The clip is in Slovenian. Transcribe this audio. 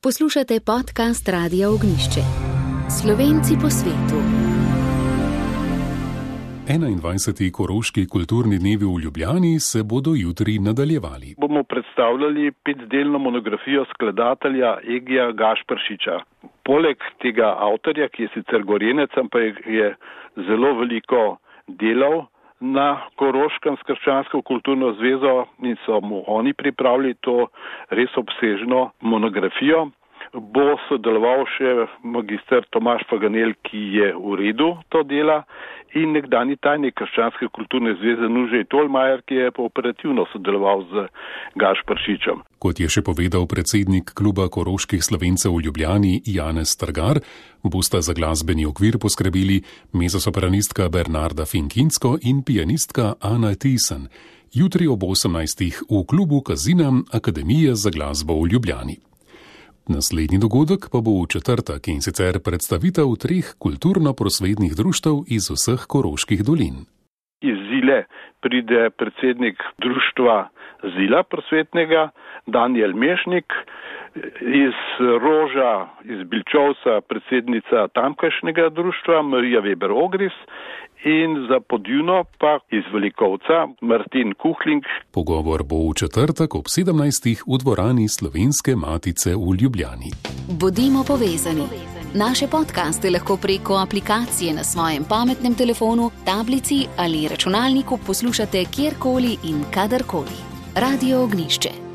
Poslušate podcast Radia Ognjišče. Slovenci po svetu. 21. Koroški kulturni dnevi v Ljubljani se bodo jutri nadaljevali. Bomo predstavljali 5-delno monografijo skladatelja Egija Gašperšiča. Poleg tega avtorja, ki je sicer Gorenjec, ampak je zelo veliko delal na Koroškem s Krščansko kulturno zvezo in so mu oni pripravili to res obsežno monografijo. Bo sodeloval še magister Tomaž Faganel, ki je uredil to dela, in nekdani tajnik Krščanske kulturne zveze Nužej Tolmajer, ki je pa operativno sodeloval z Gašperšičem. Kot je še povedal predsednik kluba koroških Slovencev v Ljubljani Janez Strgar, bosta za glasbeni okvir poskrbeli mezzosopranistka Bernarda Finkinsko in pianistka Ana Thyssen. Jutri ob 18. v klubu Kazina Akademije za glasbo v Ljubljani. Naslednji dogodek pa bo v četrtek, in sicer predstavitev 3 kulturno-prosvetnih društev iz vseh koroških dolin. Iz Zile pride predsednik društva Zila prosvetnega Daniel Mešnik, iz Roža, iz Bilčovca predsednica tamkajšnjega društva Marija Weber Ogris in za Podjuno pa iz Velikovca Martin Kuhling. Pogovor bo v četrtek ob 17. v dvorani Slovenske matice v Ljubljani. Bodimo povezani. Naše podcaste lahko preko aplikacije na svojem pametnem telefonu, tablici ali računalniku poslušate kjerkoli in kadarkoli. Radio Ognjišče.